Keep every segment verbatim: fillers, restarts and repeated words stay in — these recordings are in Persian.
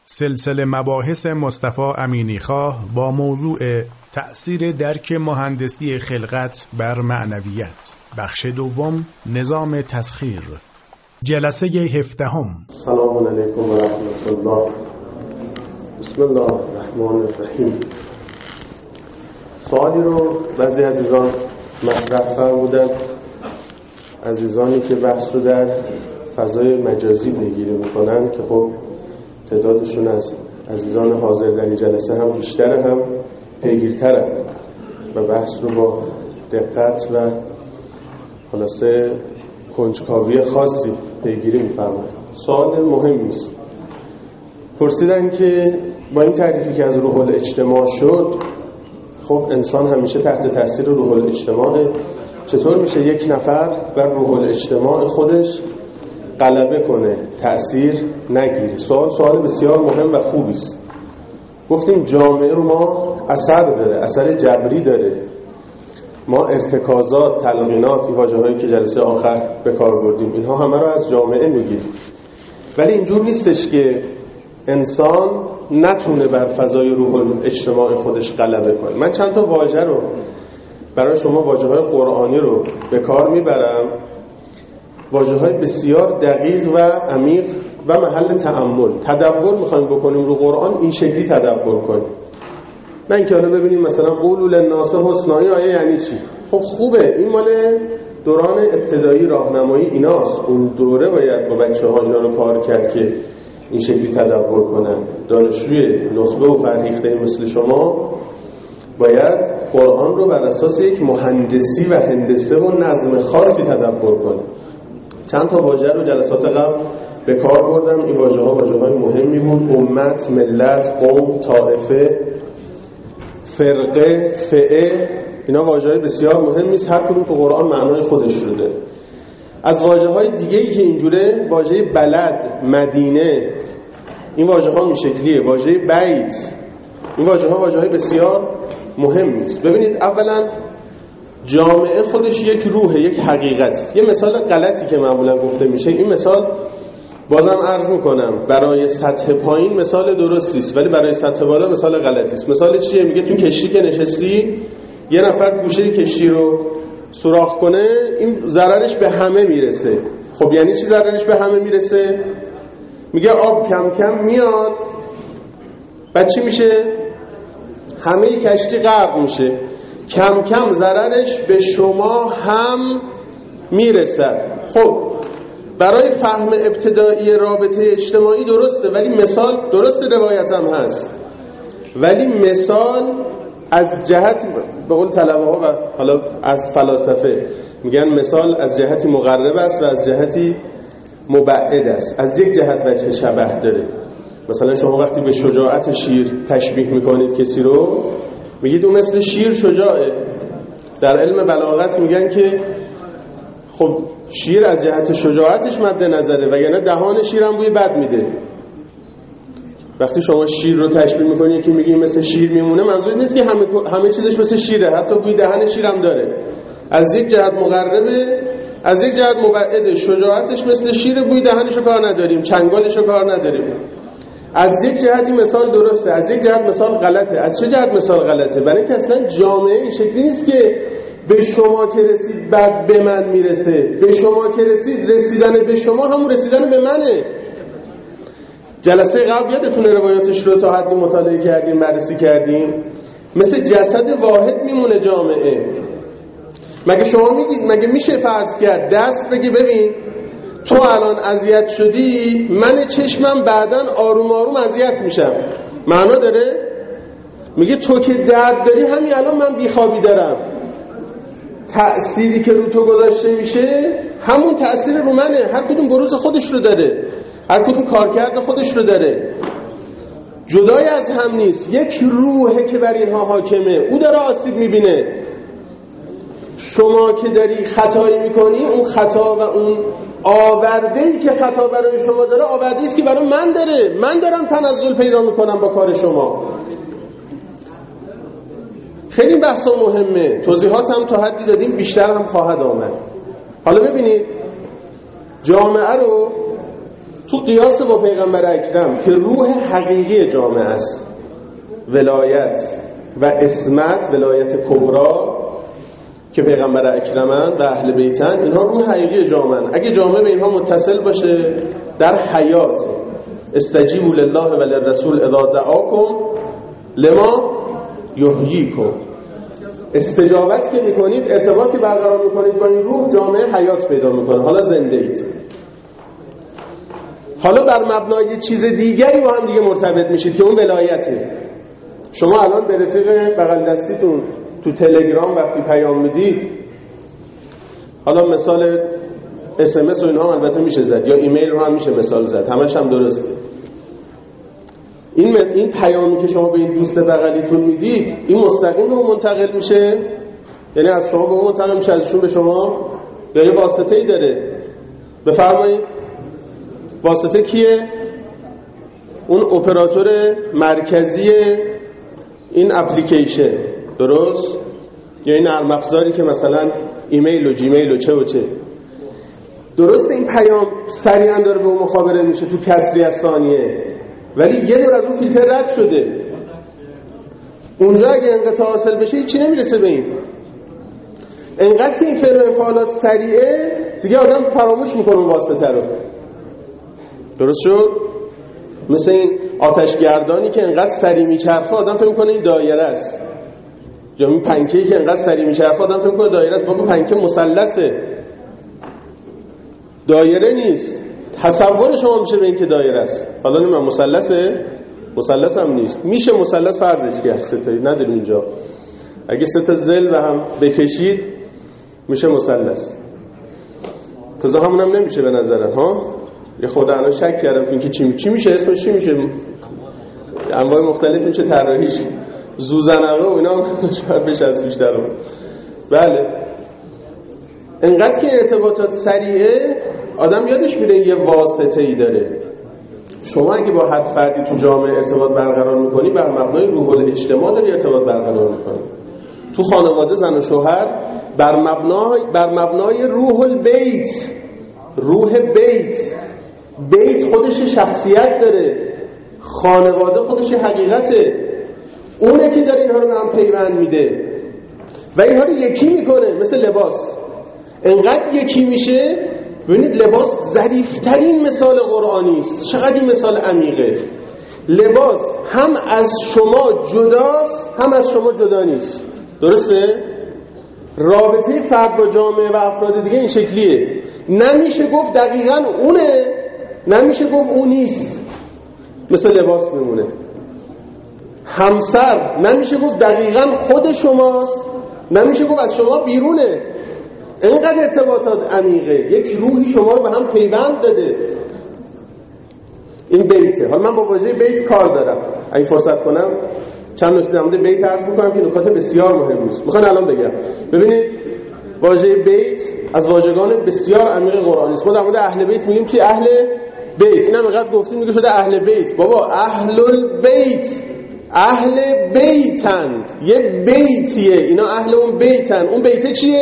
سلسله مباحث مصطفی امینیخواه با موضوع تأثیر درک مهندسی خلقت بر معنویت، بخش دوم، نظام تسخیر، جلسه هفدهم. سلام علیکم و رحمت الله. بسم الله الرحمن الرحیم. سوالی رو بعضی عزیزان مطرح فرمودند، عزیزانی که بحث رو در فضای مجازی پیگیری میکنن که خب تعدادشون از عزیزان حاضر در این جلسه هم بیشتره، هم پیگیرتره و بحث رو با دقت و خلاصه کنجکاوی خاصی پیگیری میفرمایند. سوال مهمی است. پرسیدن که با این تعریفی که از روح الاجتماع شد، خب انسان همیشه تحت تاثیر روح الاجتماع، چطور میشه یک نفر بر روح الاجتماع خودش غلبه کنه، تأثیر نگیره؟ سوال سوال بسیار مهم و خوبی است. گفتیم جامعه رو ما اثر داره، اثر جبری داره. ما ارتکازات، تلقینات، این واژه‌هایی که جلسه آخر به کار بردیم، اینها همه رو از جامعه میگیریم. ولی اینجور نیستش که انسان نتونه بر فضای روح اجتماعی خودش غلبه کنه. من چند تا واژه رو برای شما، واژه‌های قرآنی رو به کار میبرم، واژه‌های بسیار دقیق و عمیق و محل تأمل. تدبر می‌خوایم بکنیم رو قرآن، این شکلی تدبر کنیم، نه اینکه حالا ببینیم مثلا قولوا للناس حسنا، آیه یعنی چی؟ خب خوبه، این مال دوران ابتدایی راهنمایی ایناست. اون دوره باید با بچه‌ها اینا رو کار کرد که این شکلی تدبر کنن. دانشجوی نخبه و فرهیخته مثل شما باید قرآن رو بر اساس یک مهندسی و هندسه و نظم خاصی تدبر کنه. چند تا واژه رو جلسات قبل به کار بردم. این واژه‌ها واژه‌های مهمی بود: امت، ملت، قوم، طائفه، فرقه، فئه. اینا واژه‌های بسیار مهمی است، هر کدوم تو قرآن معنای خودش رو داره. از واژه‌های دیگه‌ای که اینجوره، واژه بلد، مدینه، این واژه‌ها این شکلیه. واژه بیت، این واژه‌ها واژه‌های بسیار مهمی است. ببینید، اولا جامعه خودش یک روحه، یک حقیقت. یه مثال غلطی که معمولا گفته میشه، این مثال بازم عرض میکنم برای سطح پایین مثال درستی است، ولی برای سطح بالا مثال غلطی است. مثال چیه؟ میگه تو کشتی که نشستی، یه نفر گوشه کشتی رو سوراخ کنه، این ضررش به همه میرسه. خب یعنی چی ضررش به همه میرسه؟ میگه آب کم کم میاد، بعد چی میشه؟ همه کشتی غرق میشه. کم کم ضررش به شما هم میرسد. خب برای فهم ابتدایی رابطه اجتماعی درسته، ولی مثال درسته، روایت هم هست، ولی مثال از جهت، به قول طلبه ها و حالا از فلاسفه میگن مثال از جهتی مقرب است و از جهتی مبعد است. از یک جهت وجه شبه داره. مثلا شما وقتی به شجاعت شیر تشبیه میکنید کسی رو، میگید اون مثل شیر شجاعه. در علم بلاغت میگن که خب شیر از جهت شجاعتش مد نظره، وگرنه دهان شیر هم بوی بد میده. وقتی شما شیر رو تشبیه میکنید که میگی مثل شیر میمونه، منظور نیست که همه همه چیزش مثل شیره، حتی بوی دهن شیر هم داره. از یک جهت مقربه، از یک جهت مبعده. شجاعتش مثل شیر، بوی دهنشو کار نداریم، چنگالشو کار نداریم. از یک جهتی مثال درسته، از یک جهت مثال غلطه. از چه جهت مثال غلطه؟ برای اینکه اصلا جامعه این شکلی نیست که به شما که رسید بعد به من میرسه. به شما که رسید، رسیدن به شما همون رسیدن به منه. جلسه قبل یادتونه روایاتش رو تا حدی مطالعه کردیم، بررسی کردیم. مثل جسد واحد میمونه جامعه. مگه شما میگید، مگه میشه فرض کرد دست بگی ببین تو الان اذیت شدی، من چشمم بعدن آروم آروم اذیت میشم؟ معنا داره؟ میگه تو که درد داری، همین الان من بیخوابی دارم، تأثیری که رو تو گذاشته میشه همون تأثیر رو منه. هر کدوم بروز خودش رو داره، هر کدوم کارکرد خودش رو داره، جدای از هم نیست. یک روحه که بر اینها حاکمه، او داره آسیب میبینه. شما که داری خطایی میکنی، اون خطا و اون آورده‌ای که خطا برای شما داره، آورده‌ای است که برای من داره. من دارم تنزل پیدا میکنم با کار شما. خیلی بحثا مهمه، توضیحات هم تا حدی دادیم، بیشتر هم خواهد آمد. حالا ببینید، جامعه رو تو قیاس با پیغمبر اکرم که روح حقیقی جامعه است، ولایت و عصمت، ولایت کبرا که پیغمبر اکرمن و اهل بیتن، اینها روح حقیقی جامعه. اگه جامعه به اینها متصل باشه در حیات، استجیبوا لله و للرسول اذا دعاکم لما یحییکم، استجابت که میکنید، ارتباط که برقرار میکنید با این روح، جامعه حیات پیدا میکنه، حالا زنده اید. حالا بر مبنای چیز دیگری با هم دیگه مرتبط میشید که اون ولایته. شما الان به رفیق بغل دستیتون تو تلگرام وقتی پیام میدید، حالا مثال اس ام اس و اینها البته میشه زد، یا ایمیل رو هم میشه مثال زد، همش هم درسته. این این پیامی که شما به این دوست بغلیتون میدید، این مستقیم به اون منتقل میشه، یعنی از شما به اون منتقل میشه، ازشون به شما، یا یه واسطه‌ای داره؟ بفرمایید واسطه کیه؟ اون اپراتور مرکزی این اپلیکیشن، درست؟ یا این نرم افزاری که مثلا ایمیل و جیمیل و چه و چه. درسته این پیام سریعا داره به اون مخابره میشه تو کسری از ثانیه، ولی یه دور از اون فیلتر رد شده. اونجا اگه انقطاع حاصل بشه هیچی نمیرسه به این. انقدر که این فعل و انفعالات سریعه دیگه آدم فراموش میکنه اون واسطه رو. درست شد؟ مثل این آتشگردانی که انقدر سریع میچرخه آدم فکر میکنه این دایره است، یا این پنکه‌ای که انقدر سریع میچرخه آدم فکر میکنه دایره است. بابا پنکه مثلثه، دایره نیست. تصور شما میشه به این که دایره است. حالا نمیدونم مثلثه، مثلث هم نیست. میشه مثلث فرضش کرد، سه تایی نداریم اینجا. اگه سه تا زل به هم بکشید میشه مثلث. تازه همون هم نمیشه به نظرم ها. یه خود الان شک کردم که اینکه چی چی میشه، اسمش چی میشه، انواع مختلف میشه طراحیش، زوزنقه و اینا شاید بشه از بیشتر رو. بله انقدر که ارتباطات سریعه آدم یادش میره یه واسطه ای داره. شما اگه با هر فردی تو جامعه ارتباط برقرار میکنی، بر مبنای روح الاجتماع داری ارتباط برقرار میکنی. تو خانواده زن و شوهر بر مبنای بر مبنای روح البیت، روح بیت، بیت خودش شخصیت داره، خانواده خودش حقیقته، اونه که داره اینها رو به هم پیوند میده و اینها رو یکی میکنه. مثل لباس انقدر یکی میشه. ببینید لباس ظریف‌ترین مثال قرآنی است. چقدر این مثال عمیقه. لباس هم از شما جداست هم از شما جدا نیست. درسته؟ رابطه فرد با جامعه و افراد دیگه این شکلیه. نمیشه گفت دقیقاً اونه، نمیشه گفت اون نیست. مثل لباس میمونه. همسر نمیشه گفت دقیقاً خود شماست، نمیشه گفت از شما بیرونه. اینقدر ارتباطات عمیقه. یک روحی شما رو به هم پیوند داده. این بیته. حالا من با واژه بیت کار دارم، اگه فرصت کنم چند نکته در مورد بیت عرض میکنم که نکات بسیار مهم است. میخوام الان بگم. ببینید واژه بیت از واژگان بسیار عمیق قرآنی است. ما در مورد اهل بیت میگیم که اهل بیت، اینم اینقدر گفتیم میگه شده اهل بیت. بابا اهل البیت، اهل بیتند، یه بیتیه، اینا اهل اون بیتن. اون بیته چیه؟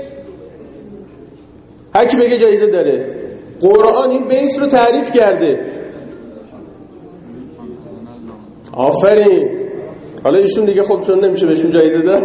هر کی بگه جایزه داره. قرآن این بیت رو تعریف کرده. آفرین. حالا ایشون دیگه خب چون نمیشه بهشون جایزه داد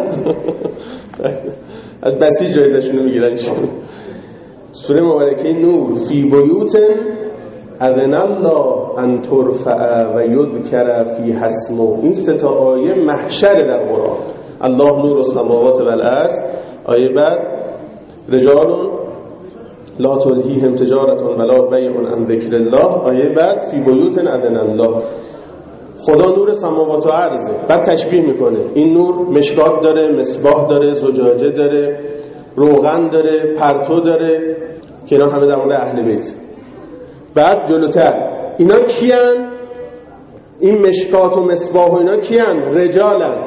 از بسیج جایزه‌شون رو میگیرن. سوره مبارکه نور، فی بیوت اذن الله ان ترفع و یذکر فی اسمه. این سه تا آیه محشر در قرآن. الله نور السماوات و الارض. آیه بعد رجال لا تلهیهم تجارت ولا بیع عن ذکر الله. آیه بعد فی بیوت اذن الله. خدا نور سماوات و ارضه. بعد تشبیه میکنه این نور مشکات داره، مصباح داره، زجاجه داره، روغن داره، پرتو داره که اینا همه در مورد اهل بیت. بعد جلوتر اینا کیان؟ این مشکات و مصباح و اینا کیان؟ رجالن.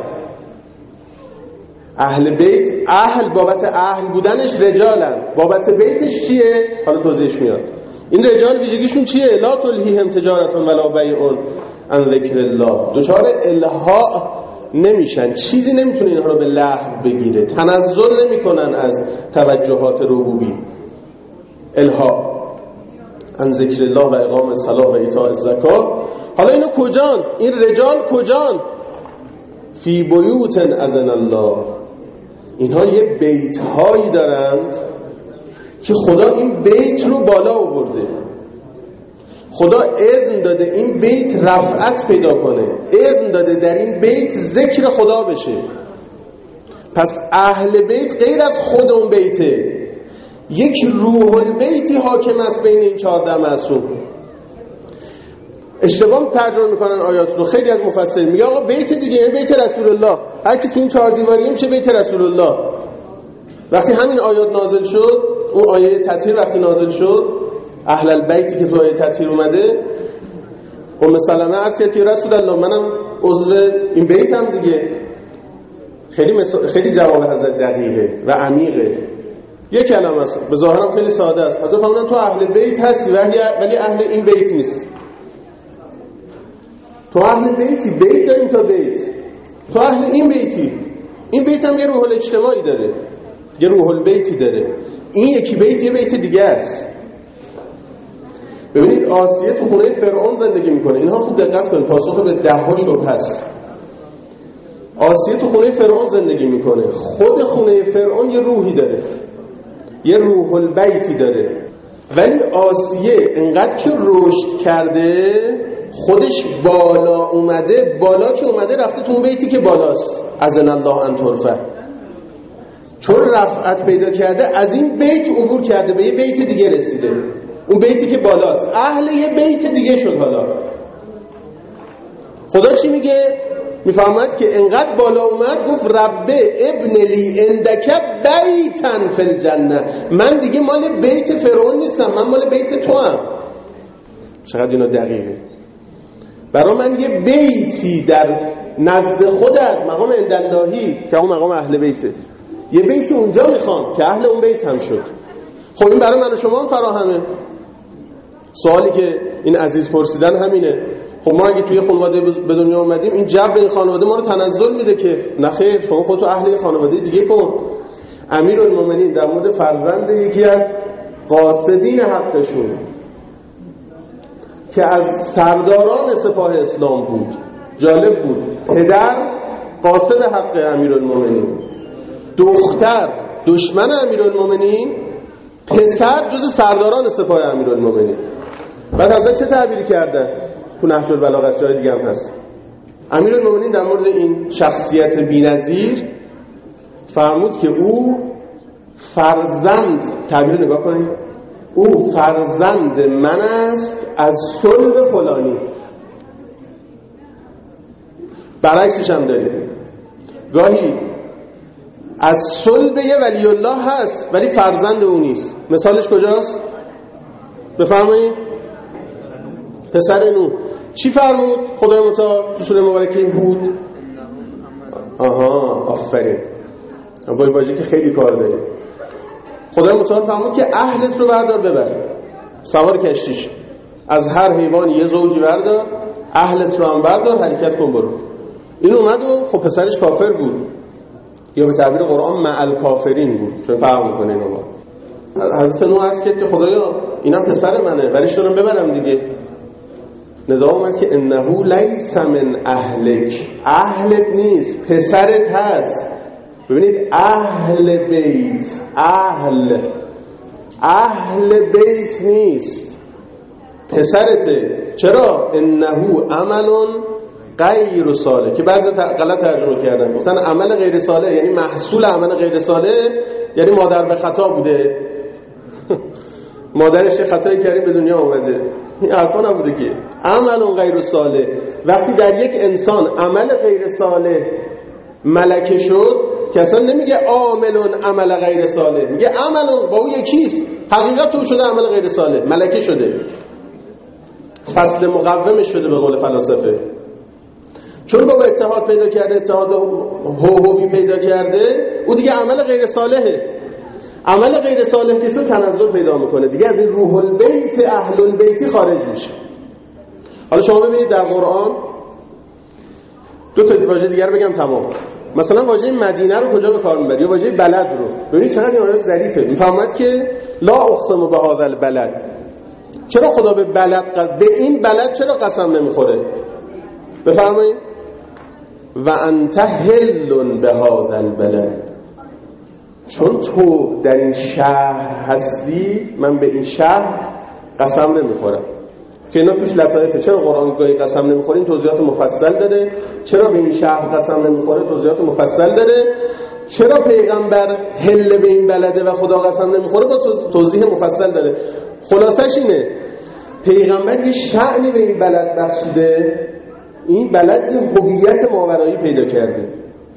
اهل بیت، اهل بابت اهل بودنش رجالن، بابت بیتش چیه؟ حالا توضیحش میاد. این رجال ویژگیشون چیه؟ لا تلهیهم تجارت ولا بیع عن ذکر الله. دچار الها نمیشن، چیزی نمیتونه اینها رو به لهو بگیره، تنزل نمیکنن از توجهات ربوبی. الها عن ذکر الله و اقام الصلاة و ایتاء الزکات. حالا اینا کجان؟ این رجال کجان؟ فی بیوت اذن الله. اینها یه بیت هایی دارند که خدا این بیت رو بالا آورده، خدا اذن داده این بیت رفعت پیدا کنه، اذن داده در این بیت ذکر خدا بشه. پس اهل بیت غیر از خود اون بیته، یک روح البیتی حاکم است بین این چهارده معصوم. اشتباه ترجمه میکنن آیات رو خیلی از مفسرین، میگه آقا بیت دیگه یعنی بیت رسول الله، هر کی تو این چهار دیواری میشه بیت رسول الله. وقتی همین آیات نازل شد، اون آیه تطهیر وقتی نازل شد، اهل البیتی که تو آیه تطهیر اومده، ام سلمه عرض کرد که رسول الله منم عضو این بیتم دیگه. خیلی مثال، خیلی جواب حضرت دقیقه و عمیقه. یک کلمه است، به ظاهرم خیلی ساده است. حضرت فرمودن تو اهل بیت هستی ولی ولی اهل این بیت نیستی. تو اهل بیتی، بیت داریم تا بیت، تو اهل این بیتی. این بیت هم یه روح الاجتماعی داره، یه روح البیتی داره. این یکی بیت یه بیت دیگه است. ببینید آسیه تو خونه فرعون زندگی میکنه. اینها خوب دقت کنید، پاسخ به ده ها شبهه است. آسیه تو خونه فرعون زندگی میکنه. خود خونه فرعون یه روحی داره، یه روح البیتی داره. ولی آسیه انقدر که رشد کرده، خودش بالا اومده، بالا که اومده رفته تو اون بیتی که بالاست، اذن الله ان ترفع. چون رفعت پیدا کرده از این بیت عبور کرده، به یه بیت دیگه رسیده، اون بیتی که بالاست، اهل یه بیت دیگه شد. حالا خدا چی میگه؟ میفهمد که انقدر بالا اومد، گفت رب ابن لی عندک بیتن فی الجنه. من دیگه مال بیت فرعون نیستم، من مال بیت تو هم. چقدر اینا دقیقه. برای من یه بیتی در نزد خودت، مقام عنداللهی که اون مقام اهل بیته، یه بیتی اونجا میخوام که اهل اون بیت هم شد. خب این برای من و شما هم فراهمه. سوالی که این عزیز پرسیدن همینه. خب ما اگه توی خانواده به دنیا اومدیم، این جبر این خانواده ما رو تنزل میده که نخیر، شما خودتو اهل خانواده دیگه کن. امیرالمومنین در مورد فرزند یکی از قاصدین حقشون که از سرداران سپاه اسلام بود، جالب بود، پدر قاصد حق امیرالمومنین، دختر دشمن امیرالمومنین، پسر جز سرداران سپاه امیرالمومنین. بعد حضرت چه تعبیری کردن؟ تو نهج البلاغه جای دیگه هم هست. امیرالمومنین در مورد این شخصیت بی‌نظیر فرمود که او فرزند، تعبیر نگاه کنید، او فرزند من است از صلب فلانی. برعکسش هم داریم، گاهی از صلب یه ولی الله هست ولی فرزند او نیست. مثالش کجاست؟ بفرمایید. پسر نوح چی فرمود خدای متعال تو سوره مبارکه هود؟ آها آفرین، با این واژه که خیلی کار داره. خدای متعال فرمود که اهلت رو بردار ببر، سوار کشتیش، از هر حیوان یه زوجی بردار، اهلت رو هم بردار، حرکت کن برو. این اومد و خب پسرش کافر بود، یا به تعبیر قرآن مع الکافرین بود، چون فرق میکنه اینا با. حضرت نوح عرض کرد که خدایا اینم پسر منه ولیش دارم ببرم دیگه. ندا اومد که انه لیس من اهلک، اهلت نیست، پسرت هست. ببینید اهل بیت، اهل اهل بیت نیست، پسرته. چرا؟ انه عمل غیر صالح، که بعضی غلط ترجمه کردن، گفتن عمل غیر صالح یعنی محصول عمل غیر صالح، یعنی مادر به خطا بوده مادرش خطایی کردیم به دنیا اومده. این حرفا نبوده که. عمل غیر صالح، وقتی در یک انسان عمل غیر صالح ملکه شد، که اصلا نمیگه عامل عمل غیر صالح، میگه عمل با اون یکیست، حقیقت تو شده عمل غیر صالح، ملکه شده، فصل مقومش شده به قول فلاسفه. چون با اتحاد پیدا کرده، اتحاد هوهوی پیدا کرده، او دیگه عمل غیر صالحه. عمل غیر صالح که شد تنزل پیدا میکنه دیگه، از این روح البیت اهل البیتی خارج میشه. حالا شما ببینید در قرآن دو تا واژه دیگر بگم تمام. مثلا واژه مدینه رو کجا به کار میبره، یا واژه بلد رو. ببینید چقدر این آیه ظریفه. میفهمد که لا اقسم بهذا البلد، چرا خدا به بلد به این بلد چرا قسم نمیخوره؟ بفرمایید. و انت حل به هذا البلد، چون تو در این شهر هستی من به این شهر قسم نمیخورم. که اینا توش لطایفه. چرا قرآن گاهی قسم نمیخوره؟ این توضیحات مفصل داره. چرا به این شهر قسم نمیخوره؟ توضیحات مفصل داره. چرا پیغمبر حل به این بلده و خدا قسم نمیخوره؟ با توضیح مفصل داره. خلاصش اینه پیغمبر یه شأنی به این بلد بخشیده، این بلد یه هویت ماورایی پیدا کرده.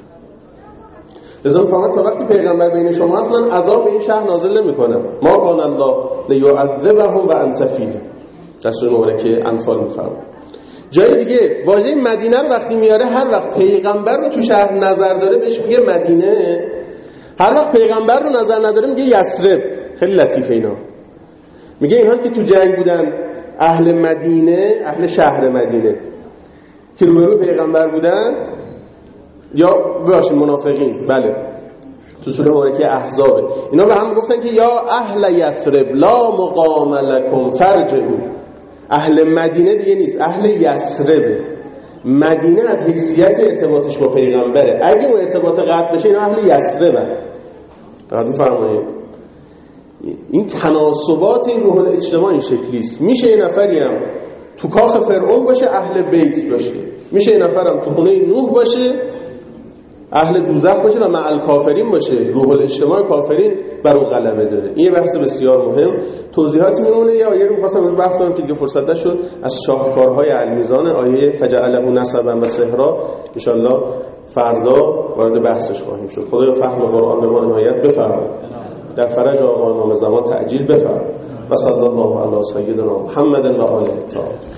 لذا میفهمد تا وقتی پیغمبر بین شما هست من عذاب به این شهر نازل نمی کنم. ما کان الله لیعذبهم و انت فیهم، در سوره مبارکه انفال میفرماد. جای دیگه واژه مدینه رو وقتی میاره هر وقت پیغمبر رو تو شهر نظر داره بهش میگه مدینه، هر وقت پیغمبر رو نظر نداره میگه یثرب. خیلی لطیفه اینا. میگه اینها که تو جنگ بودن اهل مدینه، اهل شهر مدینه که روبرو پیغمبر بودن، یا ببخشید منافقین، بله تو سوره مبارکه احزاب، اینا به هم گفتن که یا اهل یثرب لا مقام لکم فارجعوا. اهل مدینه دیگه نیست، اهل یثرب. مدینه از حیثیت ارتباطش با پیغمبره، اگه اون ارتباط قطع بشه اینا اهل یثربن. راحت میفرمایید. این تناسبات این روح الاجتماعی این شکلی است. میشه یه نفری هم تو کاخ فرعون باشه اهل بیت باشه، میشه یه نفرم تو خونه نوح باشه اهل دوزخ باشه و مع الکافرین باشه، روح الاجتماع کافرین بر اون غلبه داره. این یه بحث بسیار مهم. توضیحات میمونه. یا آیه رو می‌خواستم از بحث کنم که دیگه فرصت نشد. از شاهکارهای المیزان آیه فجعله نسبا و سحرا ان شاء الله فردا وارد بحثش خواهیم شد. خدایا فهم قرآن به ما عنایت بفرماید، در فرج آقا امام زمان تعجیل بفرماید. و صلی الله علی سیدنا محمد و آله الطاهرین.